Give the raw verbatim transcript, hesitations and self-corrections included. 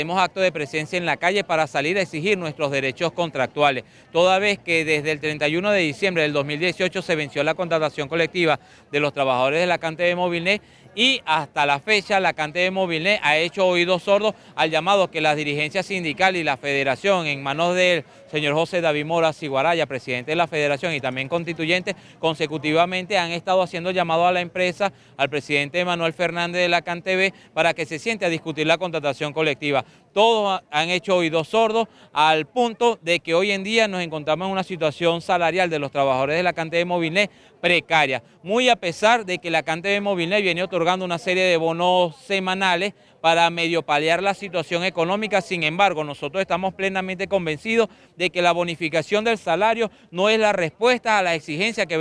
Hacemos acto de presencia en la calle para salir a exigir nuestros derechos contractuales, toda vez que desde el treinta y uno de diciembre del dos mil dieciocho se venció la contratación colectiva de los trabajadores de la C A N T E de Movilnet y hasta la fecha la C A N T E de Movilnet ha hecho oídos sordos al llamado que la dirigencia sindical y la federación, en manos del señor José David Mora Ciguaraya, presidente de la federación y también constituyente, consecutivamente han estado haciendo llamado a la empresa, al presidente Manuel Fernández de la C A N T B, para que se siente a discutir la contratación colectiva. Todos han hecho oídos sordos al punto de que hoy en día nos encontramos en una situación salarial de los trabajadores de la C A N T E de Movilnet precaria, muy a pesar de que la C A N T E de Movilnet viene otorgando una serie de bonos semanales para medio paliar la situación económica. Sin embargo, nosotros estamos plenamente convencidos de que la bonificación del salario no es la respuesta a las exigencias que